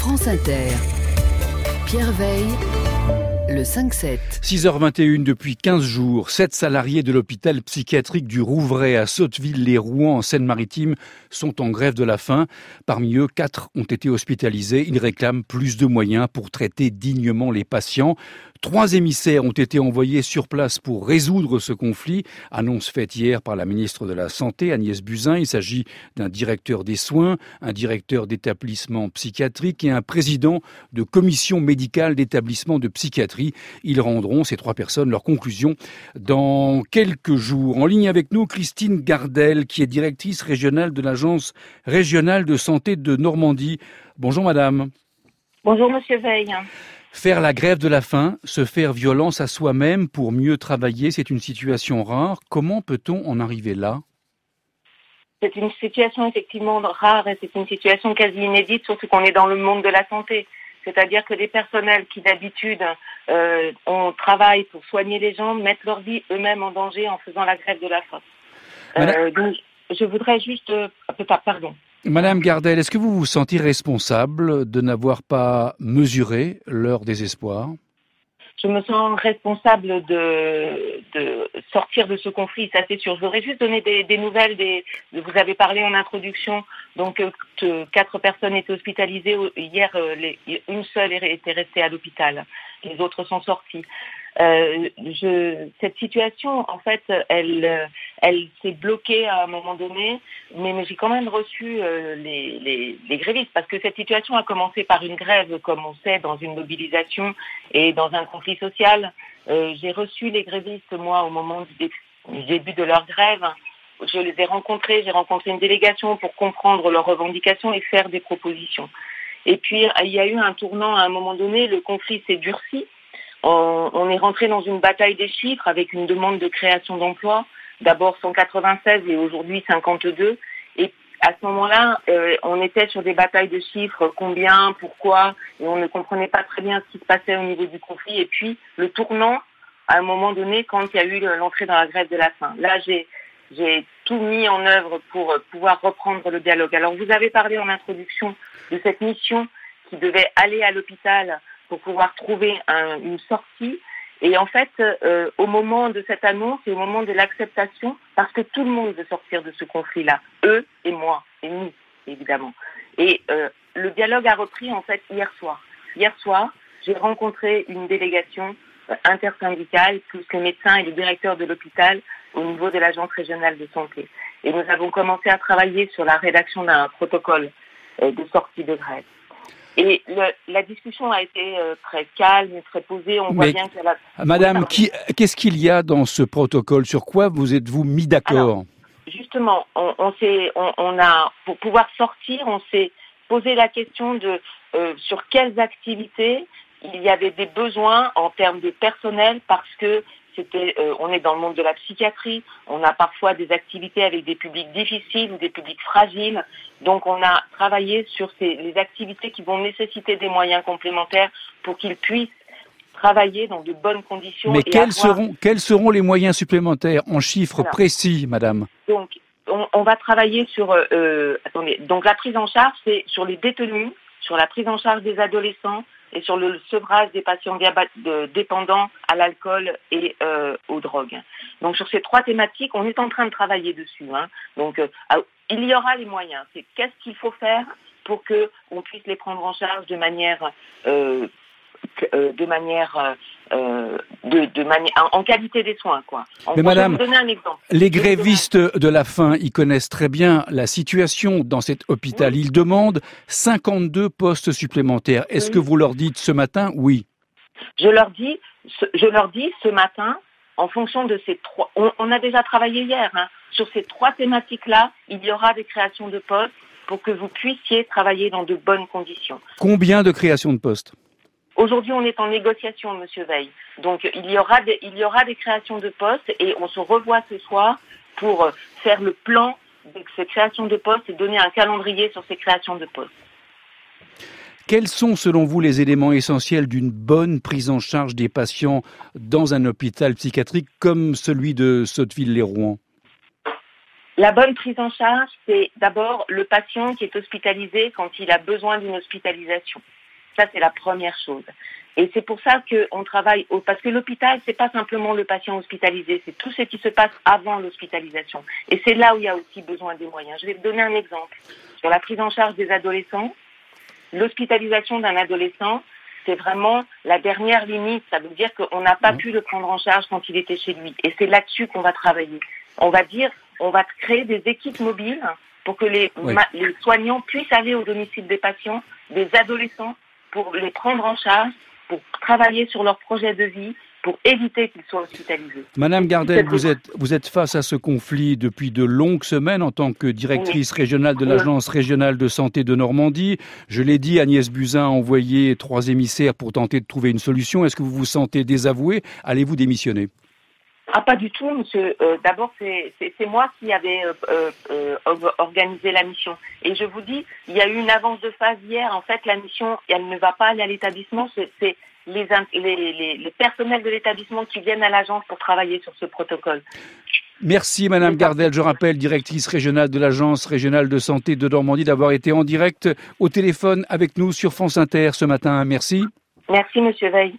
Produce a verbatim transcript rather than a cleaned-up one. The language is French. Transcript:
France Inter. Pierre Veille, le cinq sept. six heures vingt et une depuis quinze jours, sept salariés de l'hôpital psychiatrique du Rouvray à Sotteville-lès-Rouen en Seine-Maritime sont en grève de la faim. Parmi eux, quatre ont été hospitalisés. Ils réclament plus de moyens pour traiter dignement les patients. Trois émissaires ont été envoyés sur place pour résoudre ce conflit. Annonce faite hier par la ministre de la Santé, Agnès Buzyn. Il s'agit d'un directeur des soins, un directeur d'établissement psychiatrique et un président de commission médicale d'établissement de psychiatrie. Ils rendront, ces trois personnes, leurs conclusions dans quelques jours. En ligne avec nous, Christine Gardel, qui est directrice régionale de l'Agence régionale de santé de Normandie. Bonjour madame. Bonjour monsieur Veille. Faire la grève de la faim, se faire violence à soi-même pour mieux travailler, c'est une situation rare. Comment peut-on en arriver là ? C'est une situation effectivement rare et c'est une situation quasi inédite, surtout qu'on est dans le monde de la santé. C'est-à-dire que des personnels qui d'habitude euh, on travaille pour soigner les gens mettent leur vie eux-mêmes en danger en faisant la grève de la faim. Euh, donc, je voudrais juste... Euh, pardon. Madame Gardel, est-ce que vous vous sentez responsable de n'avoir pas mesuré leur désespoir ? Je me sens responsable de, de sortir de ce conflit, ça c'est sûr. Je voudrais juste donner des, des nouvelles. Des, vous avez parlé en introduction, donc que quatre personnes étaient hospitalisées. Hier, les, une seule était restée à l'hôpital. Les autres sont sortis. Euh, je, cette situation, en fait, elle, elle s'est bloquée à un moment donné, mais, mais j'ai quand même reçu euh, les, les, les grévistes, parce que cette situation a commencé par une grève, comme on sait, dans une mobilisation et dans un conflit social. Euh, j'ai reçu les grévistes, moi, au moment du, du début de leur grève. Je les ai rencontrés, j'ai rencontré une délégation pour comprendre leurs revendications et faire des propositions. Et puis, il y a eu un tournant à un moment donné, le conflit s'est durci. On est rentré dans une bataille des chiffres avec une demande de création d'emplois, d'abord cent quatre-vingt-seize et aujourd'hui cinquante-deux. Et à ce moment-là, euh, on était sur des batailles de chiffres, combien, pourquoi, et on ne comprenait pas très bien ce qui se passait au niveau du conflit. Et puis le tournant, à un moment donné, quand il y a eu l'entrée dans la grève de la faim. Là, j'ai, j'ai tout mis en œuvre pour pouvoir reprendre le dialogue. Alors vous avez parlé en introduction de cette mission qui devait aller à l'hôpital pour pouvoir trouver un, une sortie. Et en fait, euh, au moment de cette annonce et au moment de l'acceptation, parce que tout le monde veut sortir de ce conflit-là, eux et moi, et nous, évidemment. Et euh, le dialogue a repris en fait hier soir. Hier soir, j'ai rencontré une délégation intersyndicale, plus les médecins et le directeur de l'hôpital au niveau de l'Agence régionale de santé. Et nous avons commencé à travailler sur la rédaction d'un protocole euh, de sortie de grève. Et le, la discussion a été euh, très calme, très posée. On voit Mais, bien qu'elle a... Madame, oui, qui, qu'est-ce qu'il y a dans ce protocole ? Sur quoi vous êtes-vous mis d'accord ? Alors, justement, on, on s'est, on, on a, pour pouvoir sortir, on s'est posé la question de euh, sur quelles activités il y avait des besoins en termes de personnel, parce que c'était, euh, on est dans le monde de la psychiatrie, on a parfois des activités avec des publics difficiles ou des publics fragiles, donc on a travaillé sur ces, les activités qui vont nécessiter des moyens complémentaires pour qu'ils puissent travailler dans de bonnes conditions. Mais et quels, avoir... seront, quels seront les moyens supplémentaires en chiffres voilà. précis, madame ? Donc, on, on va travailler sur, euh, attendez, donc la prise en charge, c'est sur les détenus, sur la prise en charge des adolescents, et sur le sevrage des patients dépendants à l'alcool et euh, aux drogues. Donc sur ces trois thématiques, on est en train de travailler dessus. Hein. Donc euh, il y aura les moyens. C'est qu'est-ce qu'il faut faire pour que on puisse les prendre en charge de manière, euh, euh, de manière, euh, de, de manière, en qualité des soins, quoi. En, Mais madame, je vais vous donner un exemple. Les grévistes de la faim, ils connaissent très bien la situation dans cet hôpital. Oui. Ils demandent cinquante-deux postes supplémentaires. Est-ce oui. que vous leur dites ce matin oui ? Je leur dis, je leur dis ce matin, en fonction de ces trois, on, on a déjà travaillé hier, hein, sur ces trois thématiques-là, il y aura des créations de postes pour que vous puissiez travailler dans de bonnes conditions. Combien de créations de postes ? Aujourd'hui, on est en négociation, Monsieur Veille. Donc, il y aura des, il y aura des créations de postes et on se revoit ce soir pour faire le plan de ces créations de postes et donner un calendrier sur ces créations de postes. Quels sont, selon vous, les éléments essentiels d'une bonne prise en charge des patients dans un hôpital psychiatrique comme celui de Sotteville-lès-Rouen ? La bonne prise en charge, c'est d'abord le patient qui est hospitalisé quand il a besoin d'une hospitalisation. Ça, c'est la première chose. Et c'est pour ça qu'on travaille, au, parce que l'hôpital, c'est pas simplement le patient hospitalisé, c'est tout ce qui se passe avant l'hospitalisation. Et c'est là où il y a aussi besoin des moyens. Je vais vous donner un exemple. Sur la prise en charge des adolescents, l'hospitalisation d'un adolescent, c'est vraiment la dernière limite. Ça veut dire qu'on n'a pas mmh. pu le prendre en charge quand il était chez lui. Et c'est là-dessus qu'on va travailler. On va dire, on va créer des équipes mobiles pour que les, oui. ma- les soignants puissent aller au domicile des patients, des adolescents, pour les prendre en charge, pour travailler sur leur projet de vie, pour éviter qu'ils soient hospitalisés. Madame Gardel, vous êtes, vous êtes face à ce conflit depuis de longues semaines en tant que directrice oui. régionale de l'Agence régionale de santé de Normandie. Je l'ai dit, Agnès Buzyn a envoyé trois émissaires pour tenter de trouver une solution. Est-ce que vous vous sentez désavoué ? Allez-vous démissionner ? Ah, pas du tout, monsieur. Euh, d'abord, c'est, c'est, c'est moi qui avais euh, euh, organisé la mission. Et je vous dis, il y a eu une avance de phase hier. En fait, la mission, elle ne va pas aller à l'établissement. C'est, c'est les, les, les, les personnels de l'établissement qui viennent à l'agence pour travailler sur ce protocole. Merci Madame Gardel, je rappelle, directrice régionale de l'Agence régionale de santé de Normandie, d'avoir été en direct au téléphone avec nous sur France Inter ce matin. Merci. Merci Monsieur Veil.